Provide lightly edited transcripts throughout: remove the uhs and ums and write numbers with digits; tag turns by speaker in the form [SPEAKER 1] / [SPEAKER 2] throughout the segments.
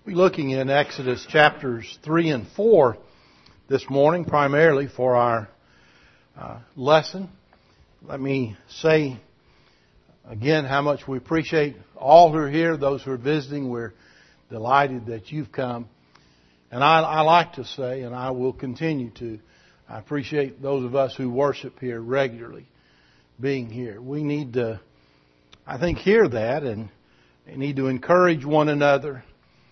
[SPEAKER 1] We're looking in Exodus chapters 3 and 4 this morning, primarily for our lesson. Let me say again how much we appreciate all who are here, those who are visiting. We're delighted that you've come. And I like to say, and I will continue to, I appreciate those of us who worship here regularly being here. We need to, I think, hear that and need to encourage one another.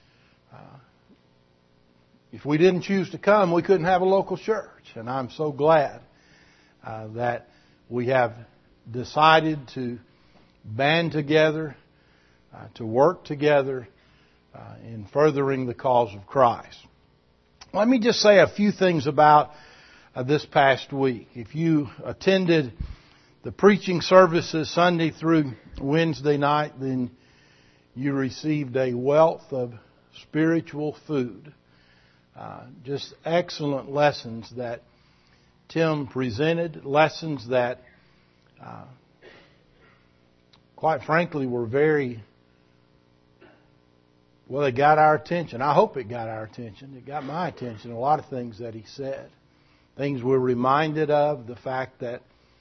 [SPEAKER 1] If we didn't choose to come, we couldn't have a local church. And I'm so glad that we have decided to band together, to work together in furthering the cause of Christ. Let me just say a few things about this past week. If you attended the preaching services Sunday through Wednesday night, then you received a wealth of spiritual food. Just excellent lessons that Tim presented, lessons that, quite frankly, were very, well, they got our attention. I hope it got our attention. It got my attention, a lot of things that he said. Things we're reminded of, the fact that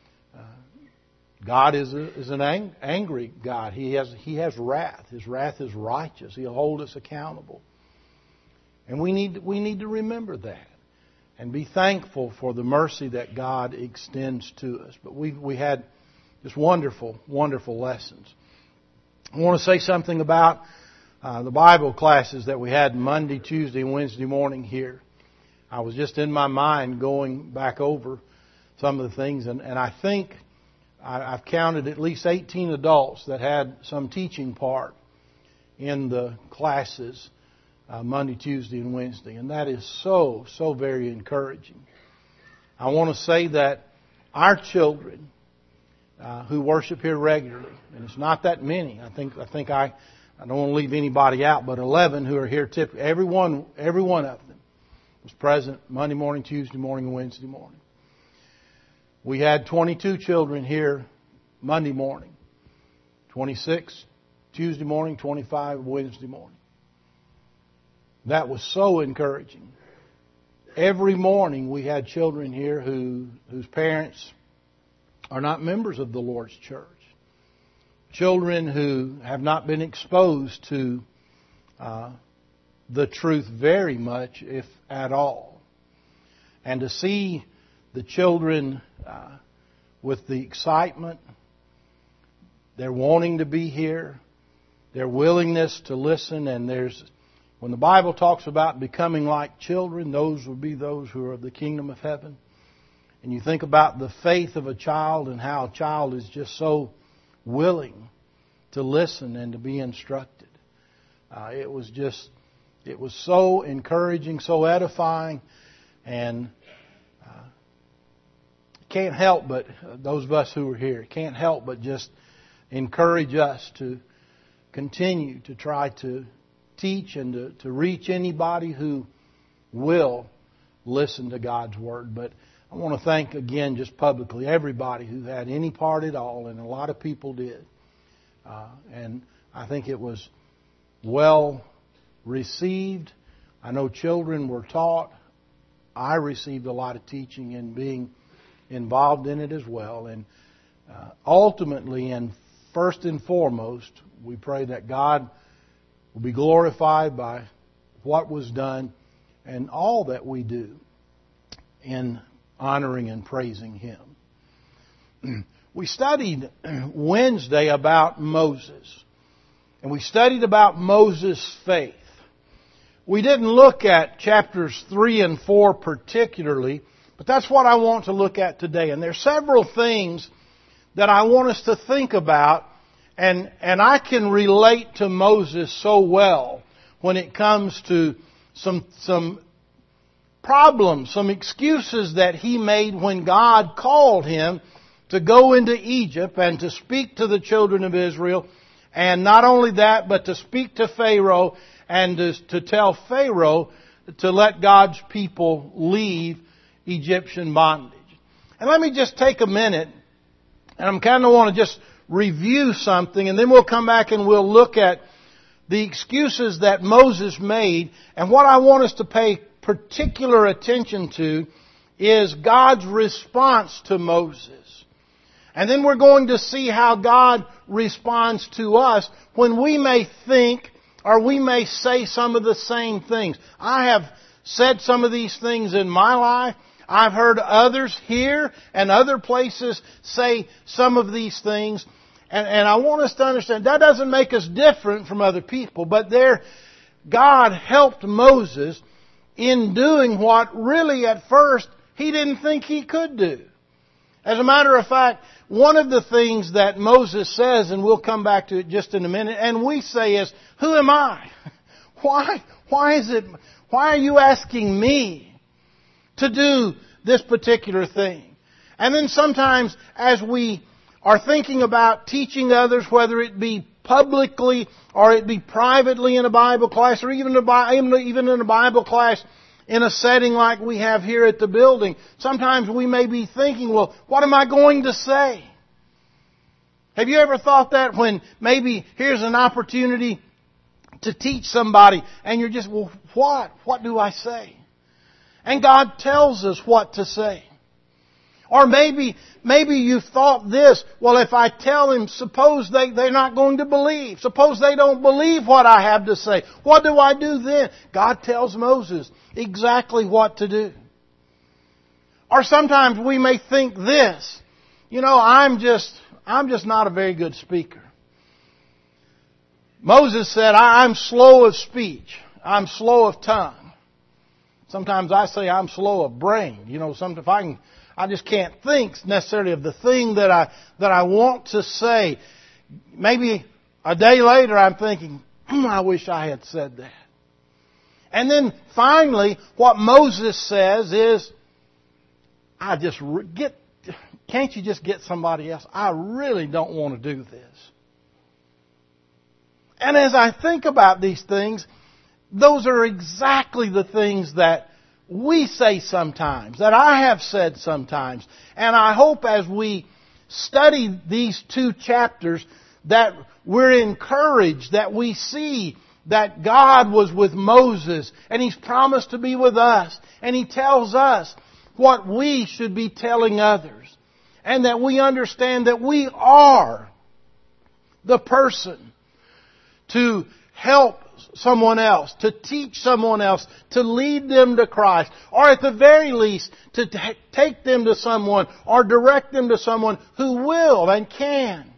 [SPEAKER 1] God is an angry God. He has wrath. His wrath is righteous. He'll hold us accountable. And we need to remember that and be thankful for the mercy that God extends to us. But we had just wonderful, wonderful lessons. I want to say something about the Bible classes that we had Monday, Tuesday, and Wednesday morning here. I was just in my mind going back over some of the things, and I think I've counted at least 18 adults that had some teaching part in the classes Monday, Tuesday, and Wednesday. And that is so very encouraging. I want to say that our children who worship here regularly, and it's not that many. I think I don't want to leave anybody out, but 11 who are here typically. Every one of them was present Monday morning, Tuesday morning, and Wednesday morning. We had 22 children here Monday morning, 26 Tuesday morning, 25 Wednesday morning. That was so encouraging. Every morning we had children here whose parents are not members of the Lord's church. Children who have not been exposed to the truth very much, if at all. And to see the children with the excitement, their wanting to be here, their willingness to listen, and when the Bible talks about becoming like children, those will be those who are of the kingdom of heaven. And you think about the faith of a child and how a child is just so willing to listen and to be instructed. It was so encouraging, so edifying, and can't help but, those of us who are here, can't help but just encourage us to continue to try to teach and to reach anybody who will listen to God's Word. But I want to thank again, just publicly, everybody who had any part at all, and a lot of people did. And I think it was well received. I know children were taught. I received a lot of teaching and being involved in it as well. And ultimately, and first and foremost, we pray that God will be glorified by what was done and all that we do in honoring and praising Him. We studied Wednesday about Moses, and we studied about Moses' faith. We didn't look at chapters 3 and 4 particularly, but that's what I want to look at today. And there are several things that I want us to think about. And I can relate to Moses so well when it comes to some problems, some excuses that he made when God called him to go into Egypt and to speak to the children of Israel. And not only that, but to speak to Pharaoh and to tell Pharaoh to let God's people leave Egyptian bondage. And let me just take a minute, and I'm kind of want to just review something, and then we'll come back and we'll look at the excuses that Moses made, and what I want us to pay particular attention to is God's response to Moses. And then we're going to see how God responds to us when we may think or we may say some of the same things. I have said some of these things in my life. I've heard others here and other places say some of these things. And I want us to understand that doesn't make us different from other people. But God helped Moses in doing what really at first he didn't think he could do. As a matter of fact, one of the things that Moses says, and we'll come back to it just in a minute, and we say is, who am I? Why are you asking me to do this particular thing? And then sometimes as we are thinking about teaching others, whether it be publicly or it be privately in a Bible class or even in a Bible class in a setting like we have here at the building, sometimes we may be thinking, well, what am I going to say? Have you ever thought that when maybe here's an opportunity to teach somebody and you're just, well, what? What do I say? And God tells us what to say. Or maybe you thought this, well, if I tell him, suppose they're not going to believe. Suppose they don't believe what I have to say. What do I do then? God tells Moses exactly what to do. Or sometimes we may think this, I'm just not a very good speaker. Moses said, I'm slow of speech. I'm slow of tongue. Sometimes I say I'm slow of brain. Sometimes I just can't think necessarily of the thing that I want to say. Maybe a day later I'm thinking, I wish I had said that. And then finally, what Moses says is, can't you just get somebody else? I really don't want to do this. And as I think about these things, those are exactly the things that we say sometimes, that I have said sometimes. And I hope as we study these 2 chapters that we're encouraged, that we see that God was with Moses and He's promised to be with us. And He tells us what we should be telling others. And that we understand that we are the person to help someone else, to teach someone else, to lead them to Christ, or at the very least, to take them to someone or direct them to someone who will and can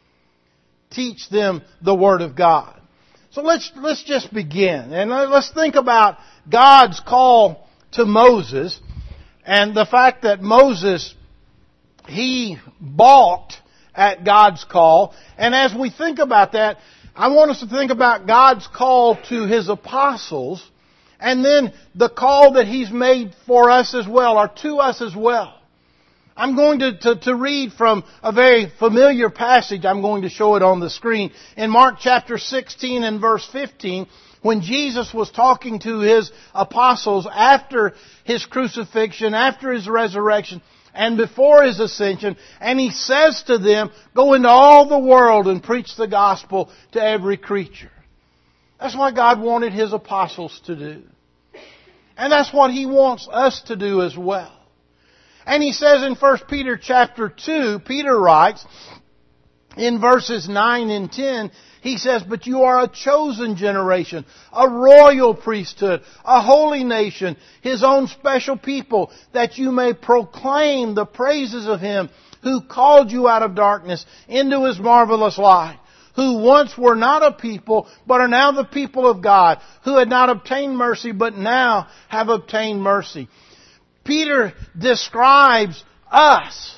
[SPEAKER 1] teach them the Word of God. So let's just begin. And let's think about God's call to Moses and the fact that Moses, he balked at God's call. And as we think about that, I want us to think about God's call to His apostles and then the call that He's made for us as well, or to us as well. I'm going to read from a very familiar passage. I'm going to show it on the screen. In Mark chapter 16 and verse 15, when Jesus was talking to His apostles after His crucifixion, after His resurrection, and before His ascension, and He says to them, go into all the world and preach the gospel to every creature. That's what God wanted His apostles to do. And that's what He wants us to do as well. And He says in 1 Peter chapter 2, Peter writes, in verses 9 and 10, he says, but you are a chosen generation, a royal priesthood, a holy nation, His own special people, that you may proclaim the praises of Him who called you out of darkness into His marvelous light, who once were not a people, but are now the people of God, who had not obtained mercy, but now have obtained mercy. Peter describes us,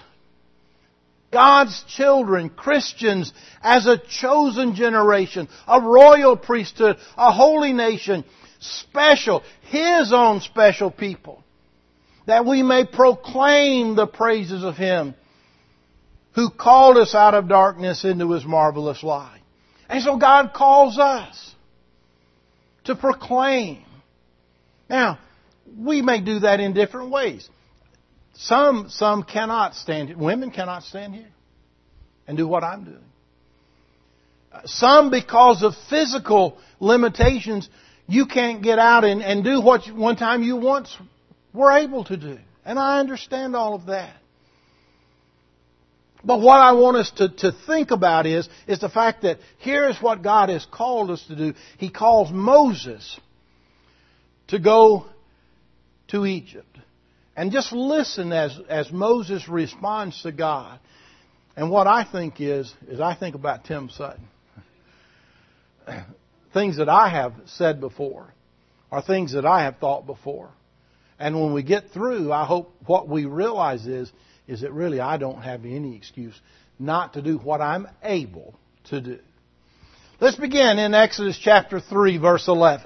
[SPEAKER 1] God's children, Christians, as a chosen generation, a royal priesthood, a holy nation, special, His own special people, that we may proclaim the praises of Him who called us out of darkness into His marvelous light. And so God calls us to proclaim. Now, we may do that in different ways. Some cannot stand here. Women cannot stand here and do what I'm doing. Some, because of physical limitations, you can't get out and do what one time you once were able to do. And I understand all of that. But what I want us to think about is the fact that here is what God has called us to do. He calls Moses to go to Egypt. And just listen as Moses responds to God. And what I think is I think about Tim Sutton. Things that I have said before are things that I have thought before. And when we get through, I hope what we realize is that really I don't have any excuse not to do what I'm able to do. Let's begin in Exodus chapter 3, verse 11.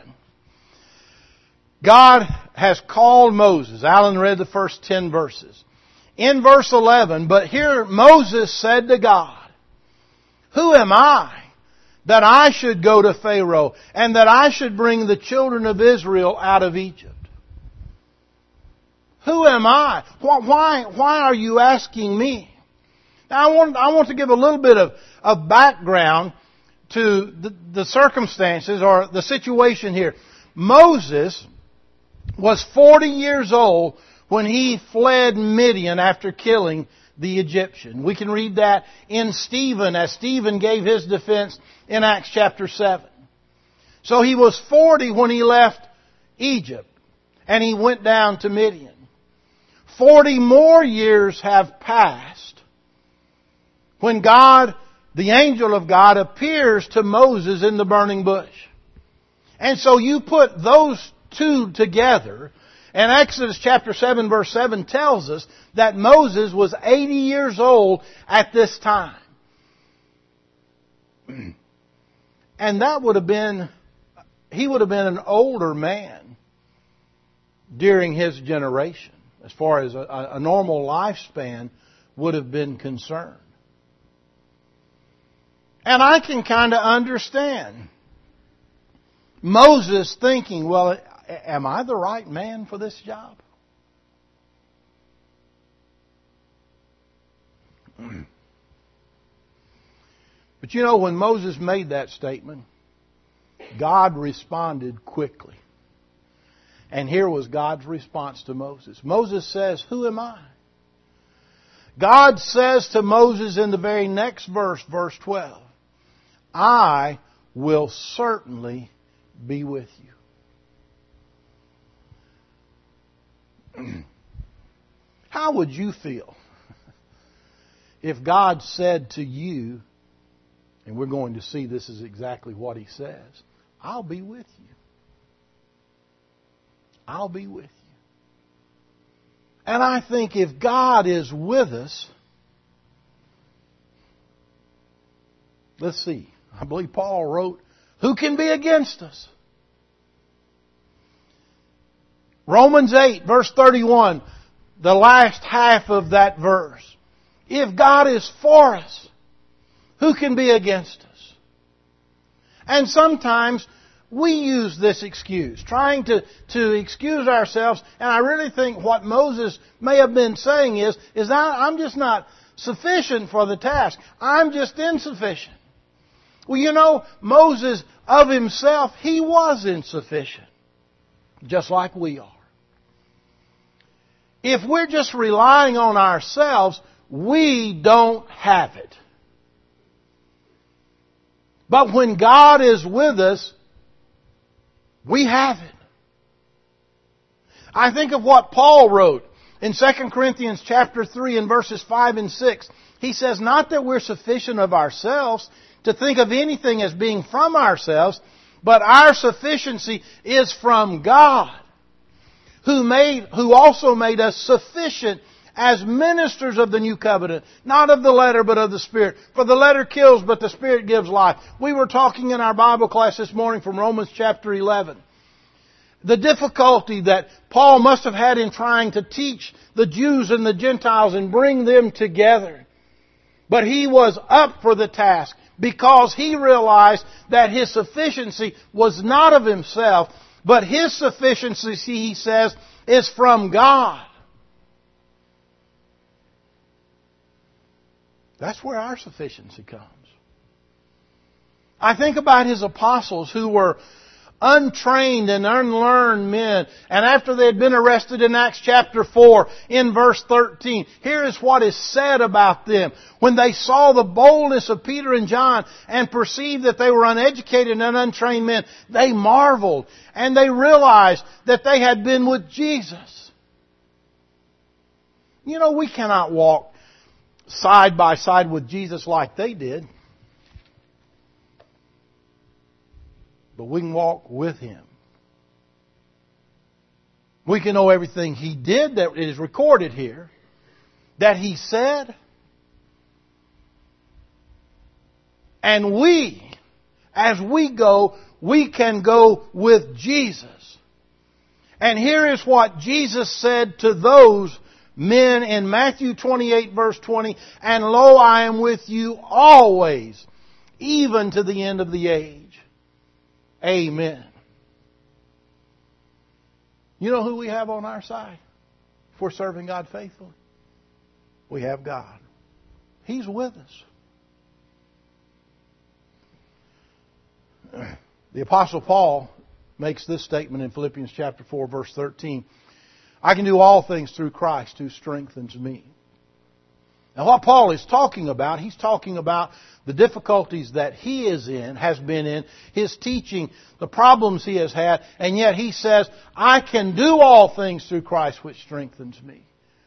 [SPEAKER 1] God has called Moses. Alan read the first 10 verses. In verse 11, but here Moses said to God, "Who am I that I should go to Pharaoh and that I should bring the children of Israel out of Egypt?" Who am I? Why are you asking me? Now I want to give a little bit of background to the circumstances or the situation here. Moses was 40 years old when he fled Midian after killing the Egyptian. We can read that in Stephen, as Stephen gave his defense in Acts chapter 7. So he was 40 when he left Egypt, and he went down to Midian. 40 more years have passed when God, the angel of God, appears to Moses in the burning bush. And so you put those two together, and Exodus chapter 7 verse 7 tells us that Moses was 80 years old at this time. And that would have been, he would have been an older man during his generation, as far as a normal lifespan would have been concerned. And I can kind of understand Moses thinking, well, am I the right man for this job? But you know, when Moses made that statement, God responded quickly. And here was God's response to Moses. Moses says, "Who am I?" God says to Moses in the very next verse, verse 12, "I will certainly be with you." How would you feel if God said to you, and we're going to see this is exactly what He says, "I'll be with you. I'll be with you." And I think if God is with us, let's see, I believe Paul wrote, "Who can be against us?" Romans 8, verse 31, the last half of that verse. If God is for us, who can be against us? And sometimes we use this excuse, trying to excuse ourselves, and I really think what Moses may have been saying is that I'm just not sufficient for the task. I'm just insufficient. Well, you know, Moses of himself, he was insufficient, just like we are. If we're just relying on ourselves, we don't have it. But when God is with us, we have it. I think of what Paul wrote in 2 Corinthians chapter 3 and verses 5 and 6. He says, "Not that we're sufficient of ourselves to think of anything as being from ourselves, but our sufficiency is from God, who also made us sufficient as ministers of the new covenant, not of the letter, but of the Spirit. For the letter kills, but the Spirit gives life." We were talking in our Bible class this morning from Romans chapter 11. The difficulty that Paul must have had in trying to teach the Jews and the Gentiles and bring them together. But he was up for the task because he realized that his sufficiency was not of himself, but his sufficiency, he says, is from God. That's where our sufficiency comes. I think about His apostles who were untrained and unlearned men. And after they had been arrested in Acts chapter 4, in verse 13, here is what is said about them. When they saw the boldness of Peter and John and perceived that they were uneducated and untrained men, they marveled and they realized that they had been with Jesus. You know, we cannot walk side by side with Jesus like they did. But we can walk with Him. We can know everything He did that is recorded here, that He said. And we, as we go, we can go with Jesus. And here is what Jesus said to those men in Matthew 28 verse 20, and lo, I am with you always, even to the end of the age. Amen. You know who we have on our side if we're serving God faithfully? We have God. He's with us. The Apostle Paul makes this statement in Philippians chapter 4 verse 13. I can do all things through Christ who strengthens me. Now what Paul is talking about, he's talking about the difficulties that he is in, has been in, his teaching, the problems he has had, and yet he says, I can do all things through Christ which strengthens me.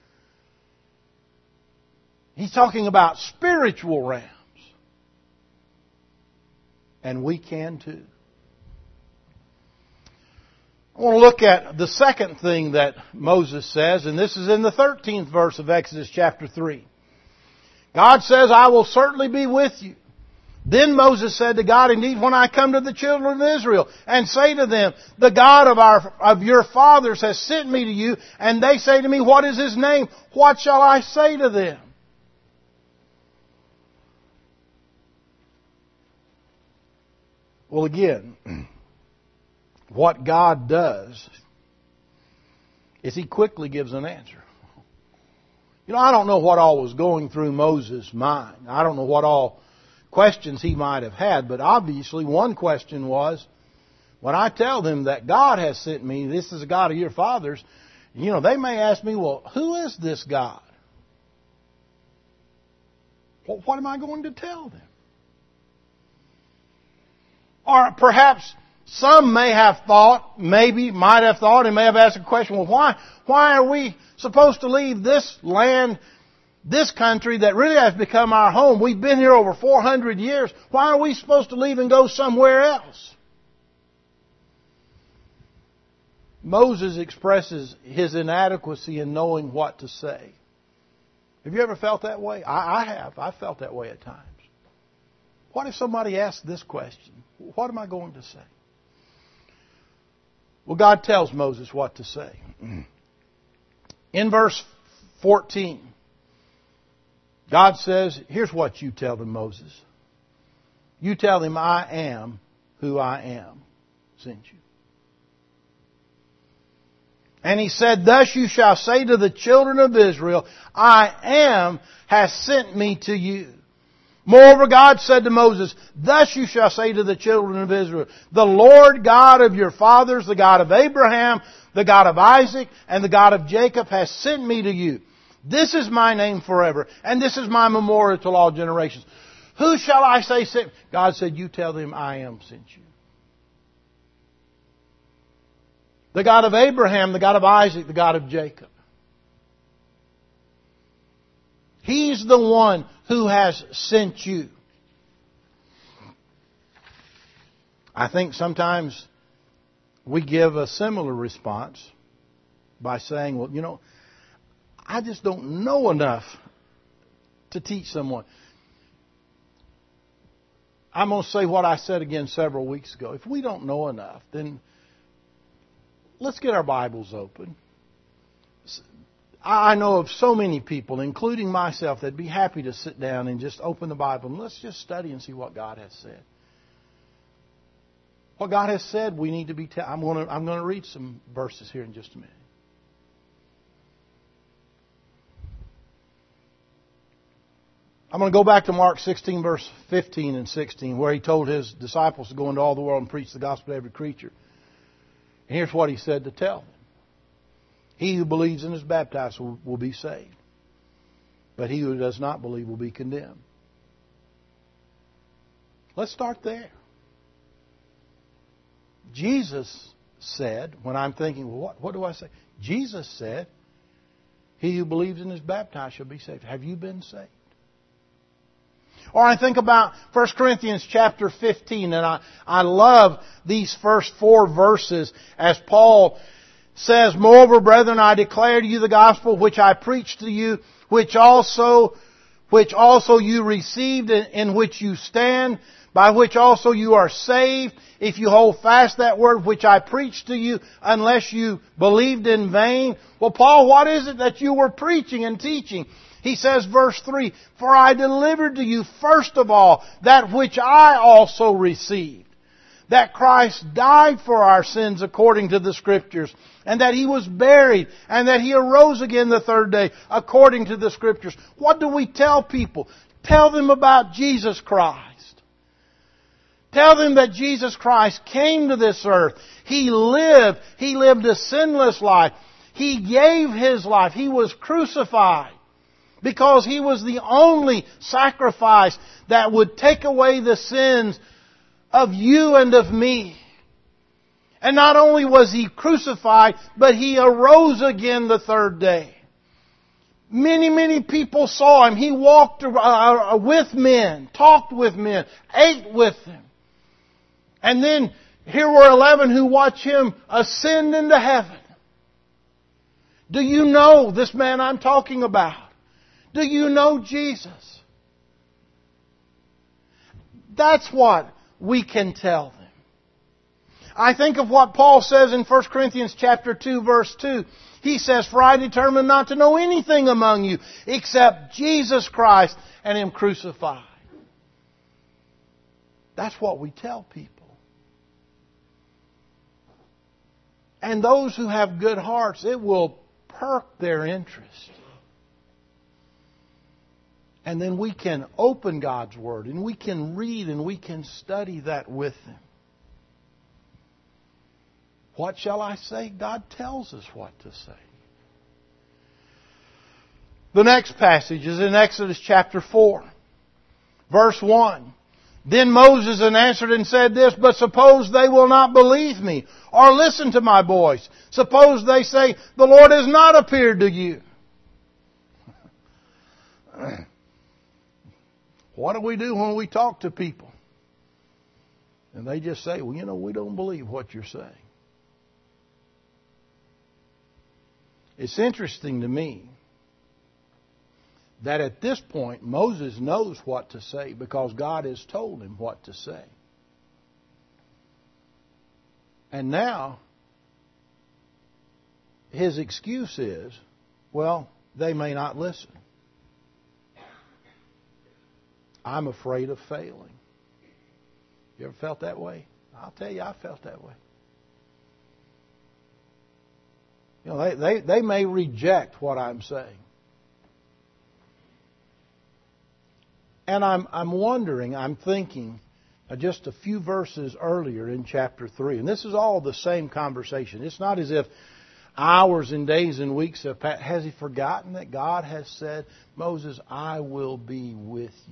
[SPEAKER 1] He's talking about spiritual realms. And we can too. I want to look at the second thing that Moses says, and this is in the 13th verse of Exodus chapter 3. God says, I will certainly be with you. Then Moses said to God, indeed, when I come to the children of Israel and say to them, the God of your fathers has sent me to you, and they say to me, what is His name? What shall I say to them? Well, again, what God does is He quickly gives an answer. You know, I don't know what all was going through Moses' mind. I don't know what all questions he might have had, but obviously one question was, when I tell them that God has sent me, this is the God of your fathers, you know, they may ask me, well, who is this God? Well, what am I going to tell them? Or perhaps some may have thought, might have thought, and may have asked a question, well, why are we supposed to leave this land, this country that really has become our home? We've been here over 400 years. Why are we supposed to leave and go somewhere else? Moses expresses his inadequacy in knowing what to say. Have you ever felt that way? I have. I've felt that way at times. What if somebody asks this question? What am I going to say? Well, God tells Moses what to say. In verse 14, God says, here's what you tell them, Moses. You tell them, I am who I am sent you. And He said, thus you shall say to the children of Israel, I am has sent me to you. Moreover, God said to Moses, thus you shall say to the children of Israel, the Lord God of your fathers, the God of Abraham, the God of Isaac, and the God of Jacob has sent me to you. This is my name forever, and this is my memorial to all generations. Who shall I say sent? God said, you tell them I am sent you. The God of Abraham, the God of Isaac, the God of Jacob. He's the one who has sent you. I think sometimes we give a similar response by saying, well, you know, I just don't know enough to teach someone. I'm going to say what I said again several weeks ago. If we don't know enough, then let's get our Bibles open. I know of so many people, including myself, that'd be happy to sit down and just open the Bible and let's just study and see what God has said. What God has said, we need to be. I'm going to read some verses here in just a minute. I'm going to go back to Mark 16, verse 15 and 16, where He told His disciples to go into all the world and preach the gospel to every creature. And here's what He said to tell them. He who believes and is baptized will be saved. But he who does not believe will be condemned. Let's start there. Jesus said, when I'm thinking, well, what do I say? Jesus said, he who believes and is baptized shall be saved. Have you been saved? Or I think about 1 Corinthians chapter 15, and I love these first 4 verses as Paul says, Moreover, brethren, I declare to you the gospel which I preached to you, which also you received, in which you stand, by which also you are saved, if you hold fast that word which I preached to you, unless you believed in vain. Well, Paul, what is it that you were preaching and teaching? He says, verse 3, For I delivered to you first of all that which I also received, that Christ died for our sins according to the Scriptures, and that He was buried, and that He arose again the third day according to the Scriptures. What do we tell people? Tell them about Jesus Christ. Tell them that Jesus Christ came to this earth. He lived a sinless life. He gave His life. He was crucified because He was the only sacrifice that would take away the sins of you and of me. And not only was He crucified, but He arose again the third day. Many, many people saw Him. He walked with men, talked with men, ate with them. And then here were 11 who watched Him ascend into heaven. Do you know this man I'm talking about? Do you know Jesus? That's what we can tell them. I think of what Paul says in 1 Corinthians chapter 2, verse 2. He says, For I determined not to know anything among you except Jesus Christ and Him crucified. That's what we tell people. And those who have good hearts, it will perk their interest. And then we can open God's Word, and we can read, and we can study that with them. What shall I say? God tells us what to say. The next passage is in Exodus chapter 4, verse 1. Then Moses answered and said this, But suppose they will not believe me, or listen to my voice. Suppose they say, The Lord has not appeared to you. What do we do when we talk to people? And they just say, Well, we don't believe what you're saying. It's interesting to me that at this point Moses knows what to say because God has told him what to say. And now his excuse is, well, they may not listen. I'm afraid of failing. You ever felt that way? I'll tell you, I felt that way. They may reject what I'm saying. And I'm wondering, I'm thinking, just a few verses earlier in chapter 3, and this is all the same conversation. It's not as if hours and days and weeks have passed. Has He forgotten that God has said, Moses, I will be with you?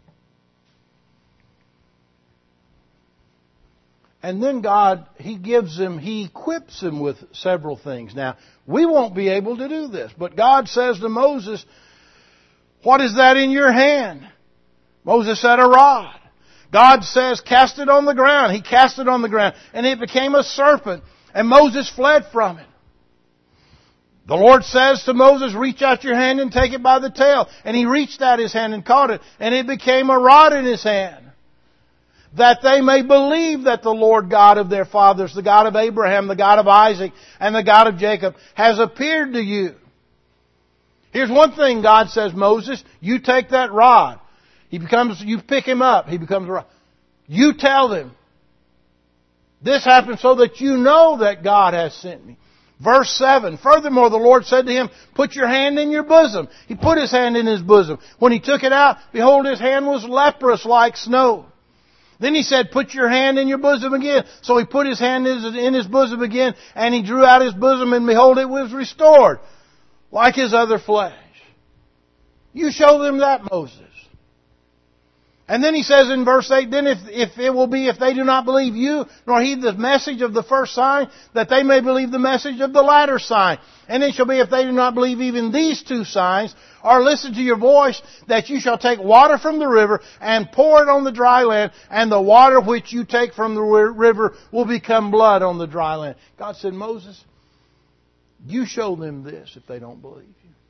[SPEAKER 1] And then God, He equips him with several things. Now, we won't be able to do this, but God says to Moses, what is that in your hand? Moses said, a rod. God says, cast it on the ground. He cast it on the ground, and it became a serpent, and Moses fled from it. The Lord says to Moses, reach out your hand and take it by the tail. And he reached out his hand and caught it, and it became a rod in his hand. That they may believe that the Lord God of their fathers, the God of Abraham, the God of Isaac, and the God of Jacob, has appeared to you. Here's one thing God says, Moses, you take that rod. You pick him up, he becomes a rod. You tell them, this happened so that you know that God has sent me. Verse 7, furthermore the Lord said to him, put your hand in your bosom. He put his hand in his bosom. When he took it out, behold, his hand was leprous like snow. Then he said, put your hand in your bosom again. So he put his hand in his bosom again, and he drew out his bosom, and behold, it was restored, like his other flesh. You show them that, Moses. And then he says in verse 8, then if it will be, if they do not believe you, nor heed the message of the first sign, that they may believe the message of the latter sign. And it shall be, if they do not believe even these two signs, or listen to your voice, that you shall take water from the river, and pour it on the dry land, and the water which you take from the river will become blood on the dry land. God said, Moses, you show them this if they don't believe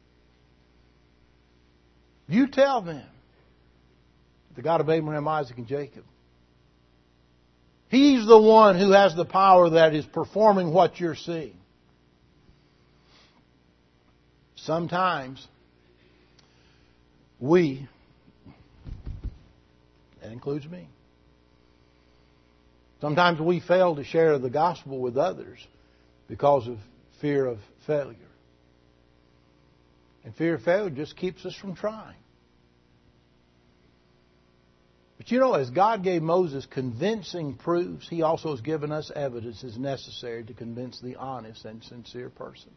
[SPEAKER 1] you. You tell them. The God of Abraham, Isaac, and Jacob. He's the one who has the power that is performing what you're seeing. Sometimes we, that includes me, sometimes we fail to share the gospel with others because of fear of failure. And fear of failure just keeps us from trying. But you know, as God gave Moses convincing proofs, He also has given us evidence as necessary to convince the honest and sincere person.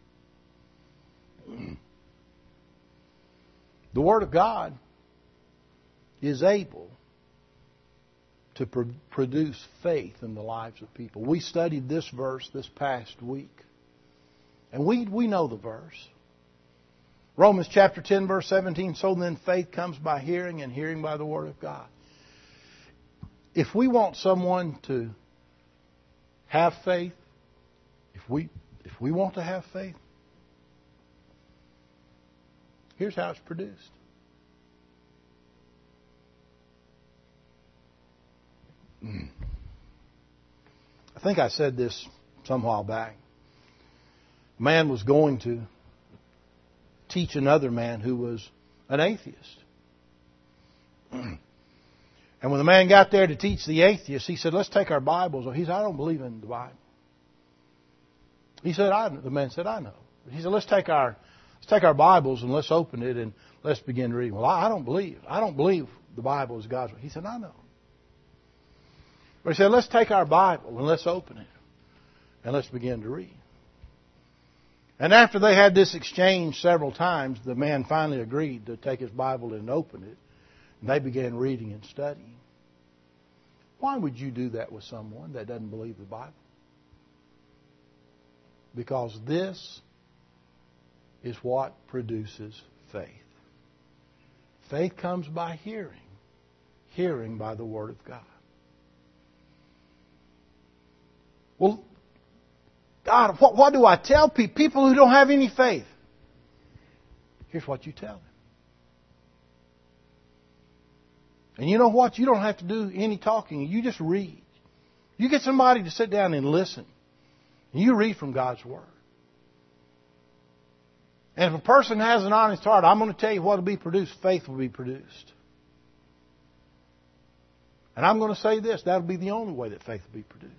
[SPEAKER 1] The Word of God is able to produce faith in the lives of people. We studied this verse this past week. And we know the verse. Romans chapter 10, verse 17, so then faith comes by hearing, and hearing by the Word of God. If we want someone to have faith, if we want to have faith, here's how it's produced. I think I said this some while back. A man was going to teach another man who was an atheist. And when the man got there to teach the atheist, he said, let's take our Bibles. He said, I don't believe in the Bible. He said, the man said, I know. He said, let's take our Bibles and let's open it and let's begin reading. Well, I don't believe the Bible is God's word. He said, I know. But he said, let's take our Bible and let's open it and let's begin to read. And after they had this exchange several times, the man finally agreed to take his Bible and open it. And they began reading and studying. Why would you do that with someone that doesn't believe the Bible? Because this is what produces faith. Faith comes by hearing. Hearing by the Word of God. Well, God, what do I tell people who don't have any faith? Here's what you tell them. And you know what? You don't have to do any talking. You just read. You get somebody to sit down and listen. And you read from God's Word. And if a person has an honest heart, I'm going to tell you what will be produced. Faith will be produced. And I'm going to say this. That will be the only way that faith will be produced.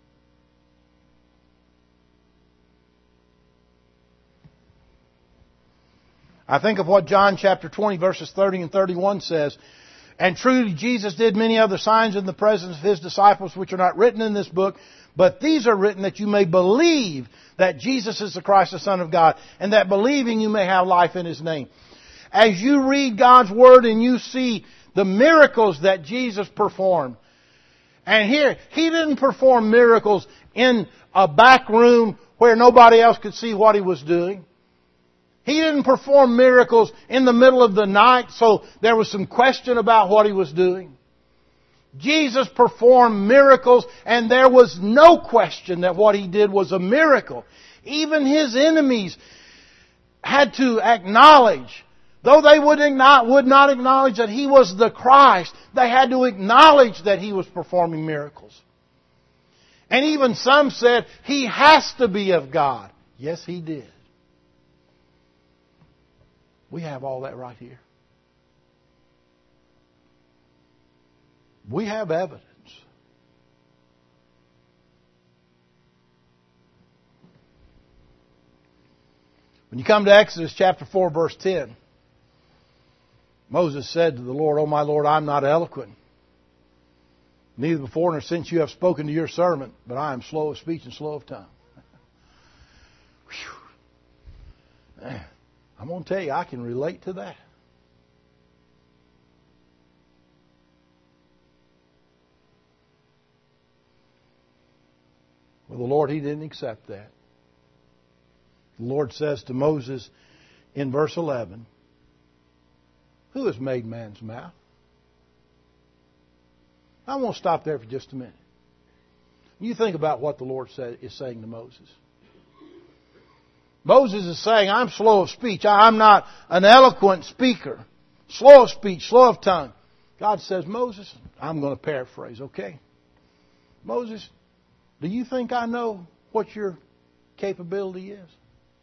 [SPEAKER 1] I think of what John chapter 20 verses 30 and 31 says. And truly Jesus did many other signs in the presence of His disciples which are not written in this book. But these are written that you may believe that Jesus is the Christ, the Son of God. And that believing you may have life in His name. As you read God's Word and you see the miracles that Jesus performed. And here, He didn't perform miracles in a back room where nobody else could see what He was doing. He didn't perform miracles in the middle of the night so there was some question about what He was doing. Jesus performed miracles and there was no question that what He did was a miracle. Even His enemies had to acknowledge, though they would not acknowledge that He was the Christ, they had to acknowledge that He was performing miracles. And even some said, He has to be of God. Yes, He did. We have all that right here. We have evidence. When you come to Exodus chapter 4, verse 10, Moses said to the Lord, "O my Lord, I am not eloquent, neither before nor since you have spoken to your servant, but I am slow of speech and slow of tongue." Man, I'm going to tell you, I can relate to that. Well, the Lord, He didn't accept that. The Lord says to Moses in verse 11, "Who has made man's mouth?" I want to stop there for just a minute. You think about what the Lord is saying to Moses. Moses is saying, "I'm slow of speech. I'm not an eloquent speaker. Slow of speech, slow of tongue." God says, "Moses," I'm going to paraphrase, okay? "Moses, do you think I know what your capability is?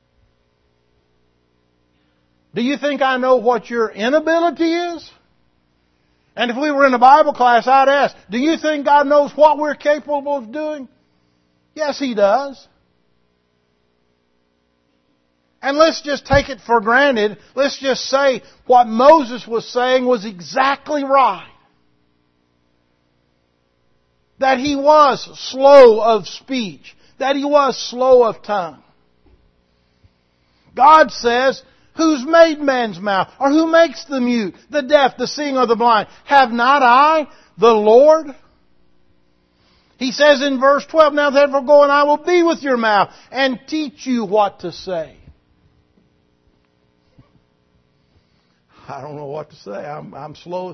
[SPEAKER 1] Do you think I know what your inability is?" And if we were in a Bible class, I'd ask, do you think God knows what we're capable of doing? Yes, He does. And let's just take it for granted. Let's just say what Moses was saying was exactly right. That he was slow of speech. That he was slow of tongue. God says, "Who's made man's mouth?" Or who makes the mute, the deaf, the seeing, or the blind? Have not I, the Lord? He says in verse 12, "Now therefore go, and I will be with your mouth and teach you what to say." I don't know what to say. I'm slow.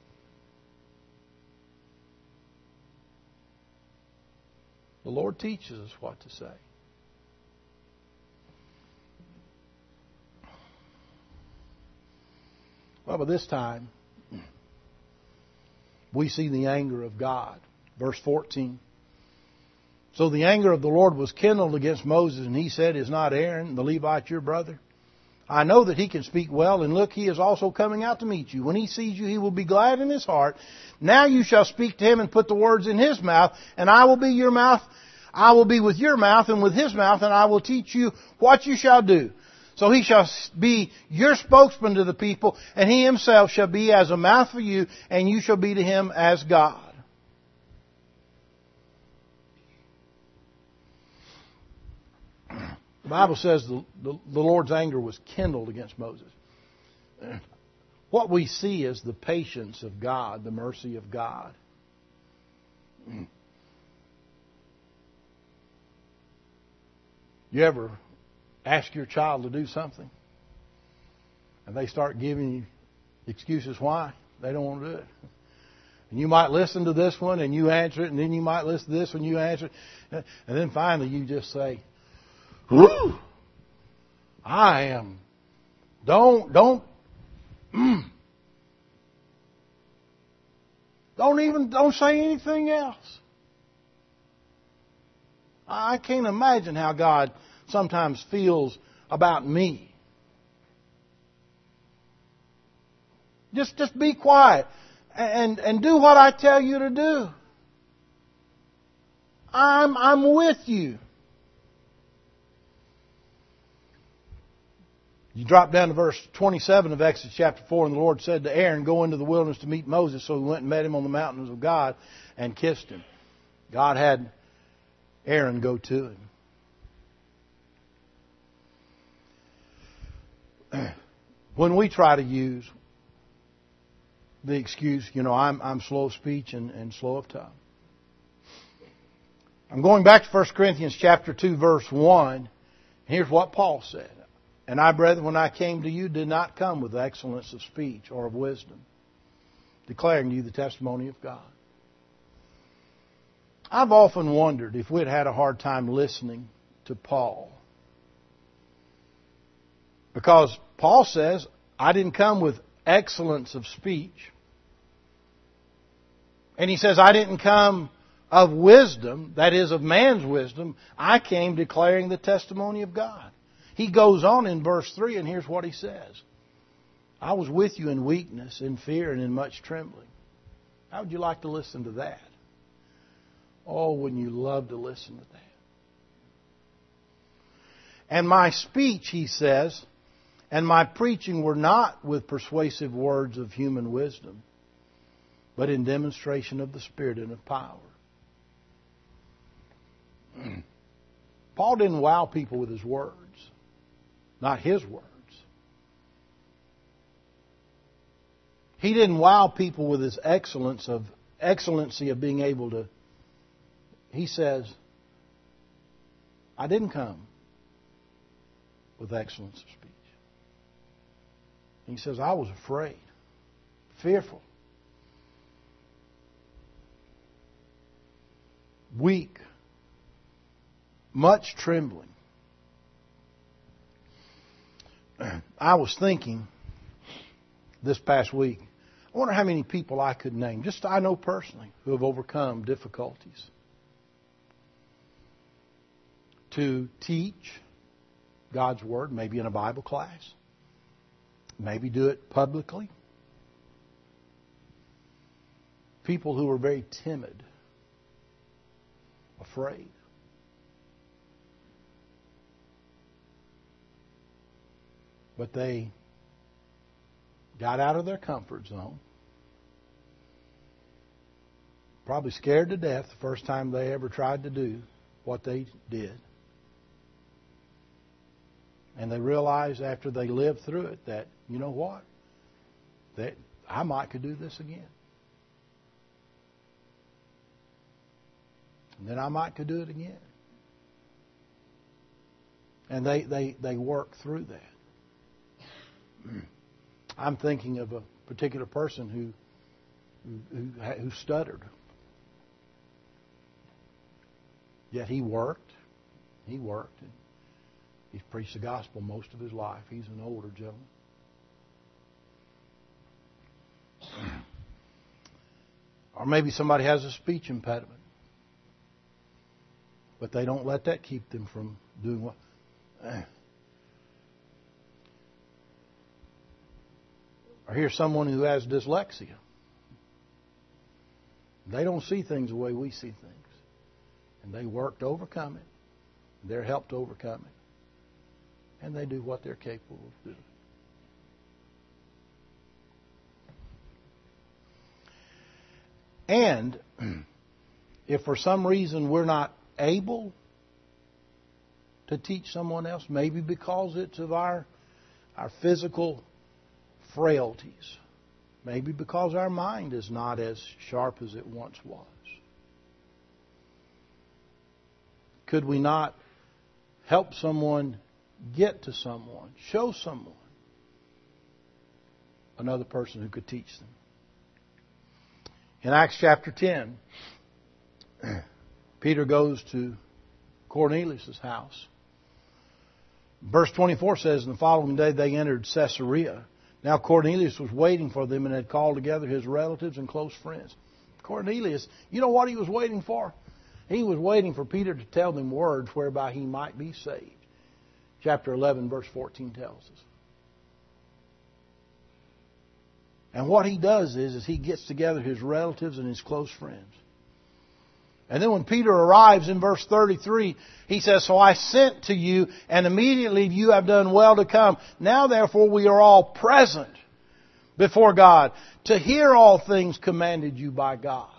[SPEAKER 1] The Lord teaches us what to say. Well, by this time, we see the anger of God. Verse 14. "So the anger of the Lord was kindled against Moses, and He said, Is not Aaron the Levite your brother? I know that he can speak well, and look, he is also coming out to meet you. When he sees you, he will be glad in his heart. Now you shall speak to him and put the words in his mouth, and I will be your mouth. I will be with your mouth and with his mouth, and I will teach you what you shall do. So he shall be your spokesman to the people, and he himself shall be as a mouth for you, and you shall be to him as God." The Bible says the Lord's anger was kindled against Moses. What we see is the patience of God, the mercy of God. You ever ask your child to do something and they start giving you excuses why they don't want to do it? And you might listen to this one and you answer it, and then you might listen to this one and you answer it, and then finally you just say, "Whew, I am. Don't say anything else." I can't imagine how God sometimes feels about me. Just be quiet and do what I tell you to do. I'm with you. You drop down to verse 27 of Exodus chapter 4, and the Lord said to Aaron, "Go into the wilderness to meet Moses." So he went and met him on the mountains of God and kissed him. God had Aaron go to him. When we try to use the excuse, I'm slow of speech and slow of tongue. I'm going back to 1 Corinthians chapter 2, verse 1. Here's what Paul said. "And I, brethren, when I came to you, did not come with excellence of speech or of wisdom, declaring to you the testimony of God." I've often wondered if we'd had a hard time listening to Paul. Because Paul says, "I didn't come with excellence of speech." And he says, "I didn't come of wisdom, that is, of man's wisdom. I came declaring the testimony of God." He goes on in verse 3, and here's what he says. "I was with you in weakness, in fear, and in much trembling." How would you like to listen to that? Oh, wouldn't you love to listen to that? And my speech, he says, and my preaching were not with persuasive words of human wisdom, but in demonstration of the Spirit and of power. Paul didn't wow people with his words. Not his words. He didn't wow people with his excellency of being able to. He says, I didn't come with excellence of speech. He says, I was afraid, fearful, weak, much trembling. I was thinking this past week, I wonder how many people I could name, just I know personally, who have overcome difficulties to teach God's Word, maybe in a Bible class, maybe do it publicly. People who were very timid, afraid. But they got out of their comfort zone. Probably scared to death the first time they ever tried to do what they did. And they realized after they lived through it that, you know what? That I might could do this again. And then I might could do it again. And they worked through that. I'm thinking of a particular person who stuttered. Yet he worked. And he's preached the gospel most of his life. He's an older gentleman. Or maybe somebody has a speech impediment. But they don't let that keep them from doing what... Or here's someone who has dyslexia. They don't see things the way we see things. And they work to overcome it. They're helped to overcome it. And they do what they're capable of doing. And if for some reason we're not able to teach someone else, maybe because it's of our physical frailties, maybe because our mind is not as sharp as it once was, could we not help someone get to someone, show someone another person who could teach them? In Acts chapter 10, Peter goes to Cornelius' house. Verse 24 says, "And the following day they entered Caesarea. Now Cornelius was waiting for them and had called together his relatives and close friends." Cornelius, you know what he was waiting for? He was waiting for Peter to tell them words whereby he might be saved. Chapter 11, verse 14 tells us. And what he does is he gets together his relatives and his close friends. And then when Peter arrives in verse 33, he says, "So I sent to you, and immediately you have done well to come. Now therefore we are all present before God, to hear all things commanded you by God."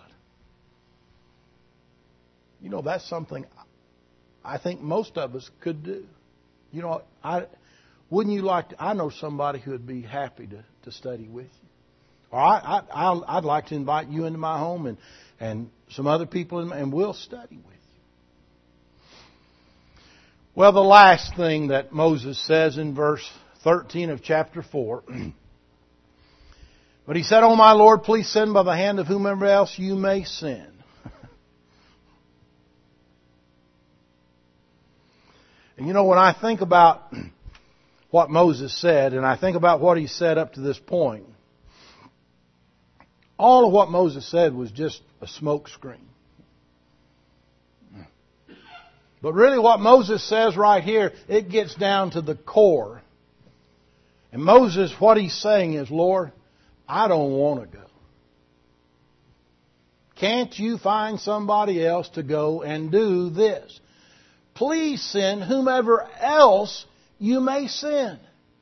[SPEAKER 1] You know, that's something I think most of us could do. You know, wouldn't you like to? I know somebody who would be happy to study with you. Or I'd like to invite you into my home and some other people, and we'll study with you. Well, the last thing that Moses says in verse 13 of chapter 4, "But he said, O my Lord, please send by the hand of whomever else you may send." And you know, when I think about what Moses said, and I think about what he said up to this point, all of what Moses said was just a smoke screen. But really what Moses says right here, it gets down to the core. And Moses, what he's saying is, Lord, I don't want to go. Can't you find somebody else to go and do this? please send whomever else you may send.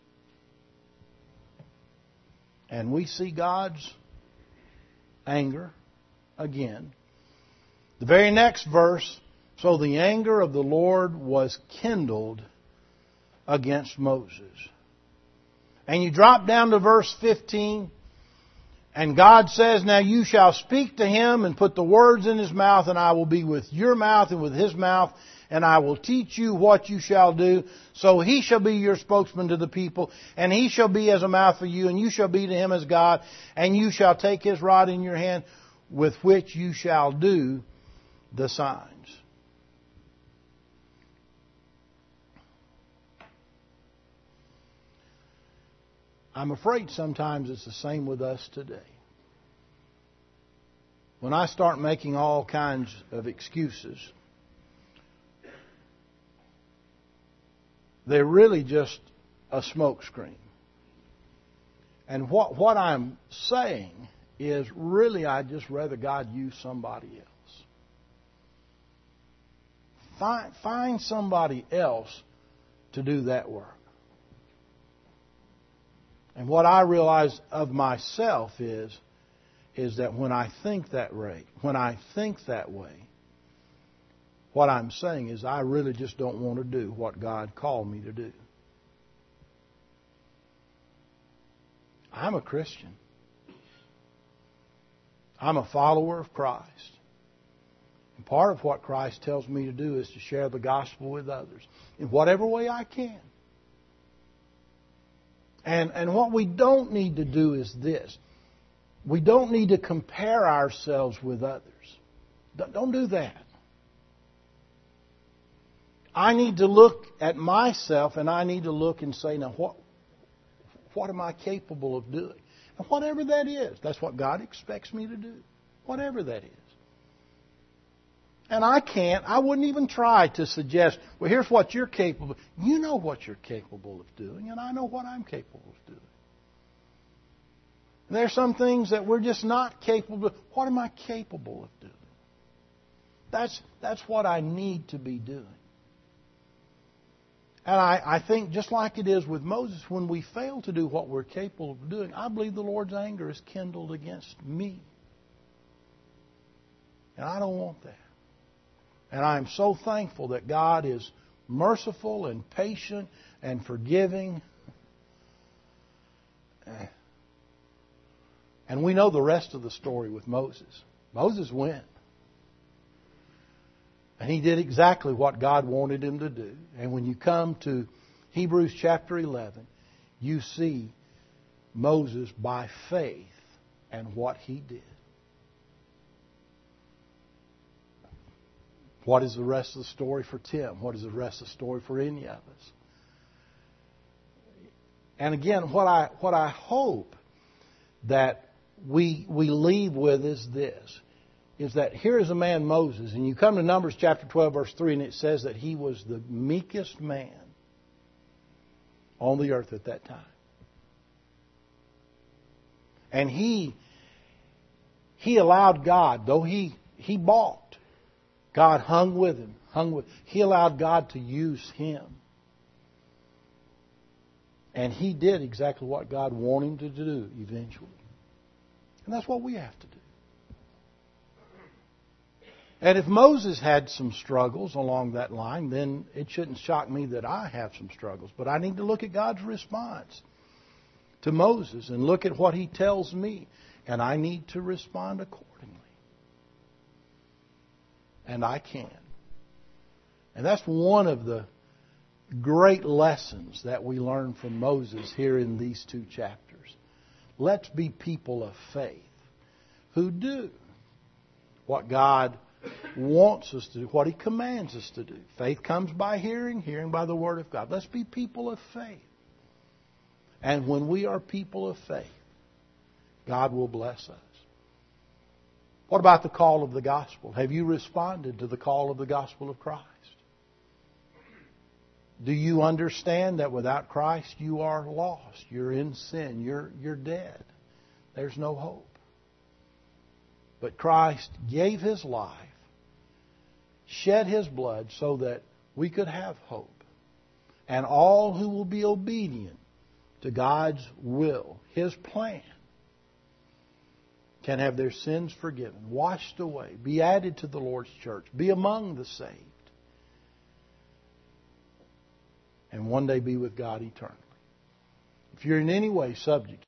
[SPEAKER 1] And we see God's anger again. The very next verse, so the anger of the Lord was kindled against Moses. And you drop down to verse 15, and God says, now you shall speak to him and put the words in his mouth, and I will be with your mouth and with his mouth, and I will teach you what you shall do. So he shall be your spokesman to the people, and he shall be as a mouth for you, and you shall be to him as God, and you shall take his rod in your hand, with which you shall do the signs. I'm afraid sometimes it's the same with us today. When I start making all kinds of excuses, they're really just a smokescreen. And what I'm saying is really I'd just rather God use somebody else. Find somebody else to do that work. And what I realize of myself is that when I think that way, what I'm saying is I really just don't want to do what God called me to do. I'm a Christian. I'm a follower of Christ. And part of what Christ tells me to do is to share the gospel with others in whatever way I can. And what we don't need to do is this. We don't need to compare ourselves with others. Don't do that. I need to look at myself and I need to look and say, now what am I capable of doing? And whatever that is, that's what God expects me to do. Whatever that is. And I wouldn't even try to suggest, well, here's what you're capable of. You know what you're capable of doing, and I know what I'm capable of doing. And there are some things that we're just not capable of. What am I capable of doing? That's what I need to be doing. And I think just like it is with Moses, when we fail to do what we're capable of doing, I believe the Lord's anger is kindled against me. And I don't want that. And I am so thankful that God is merciful and patient and forgiving. And we know the rest of the story with Moses. Moses went. And he did exactly what God wanted him to do. And when you come to Hebrews chapter 11, you see Moses by faith and what he did. What is the rest of the story for Tim? What is the rest of the story for any of us? And again, what I hope that we leave with is this, is that here is a man, Moses, and you come to Numbers chapter 12, verse 3, and it says that he was the meekest man on the earth at that time. And he allowed God, though he balked, God hung with him. He allowed God to use him. And he did exactly what God wanted him to do eventually. And that's what we have to do. And if Moses had some struggles along that line, then it shouldn't shock me that I have some struggles. But I need to look at God's response to Moses and look at what he tells me. And I need to respond accordingly. And I can. And that's one of the great lessons that we learn from Moses here in these two chapters. Let's be people of faith who do what God wants us to do, what He commands us to do. Faith comes by hearing, hearing by the Word of God. Let's be people of faith. And when we are people of faith, God will bless us. What about the call of the gospel? Have you responded to the call of the gospel of Christ? Do you understand that without Christ you are lost? You're in sin. You're dead. There's no hope. But Christ gave His life, shed His blood so that we could have hope. And all who will be obedient to God's will, His plan, can have their sins forgiven, washed away, be added to the Lord's church, be among the saved, and one day be with God eternally. If you're in any way subject